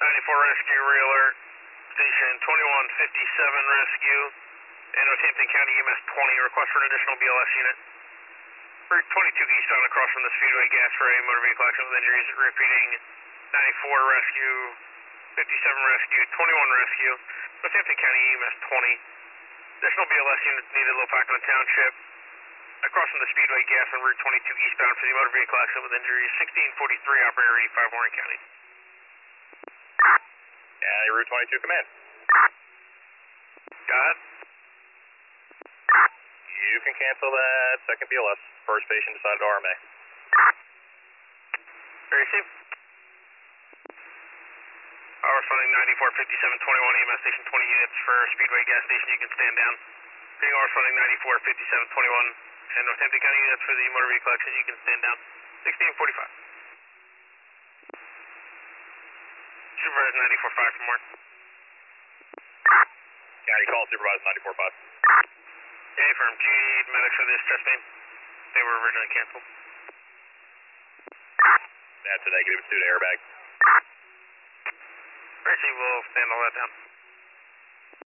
94 rescue, re-alert. Station 2157 rescue. And Northampton County EMS 20, request for an additional BLS unit. Route 22 eastbound across from the Speedway gas ray, motor vehicle accident with injuries, repeating 94 rescue, 57 rescue, 21 rescue, Northampton County EMS 20. Additional BLS units needed, Lopakon Township. Across from the Speedway gas on Route 22 eastbound for the motor vehicle accident with injuries, 1643, operator 85 Warren County. County Route 22 command. Got it. You can cancel that second BLS. First patient decided RMA. Very safe. Hours running 945721 EMS station 20 units for Speedway gas station, you can stand down. Being hours running 945721 and Northampton County units for the motor vehicle accident, you can stand down. 1645. Supervisor 94.5 from Mark. County call supervisor 94.5. Yeah, firm. Do you need medics for this chest pain? They were originally canceled. That's a negative. It's due to airbag. Gracie will stand all that down.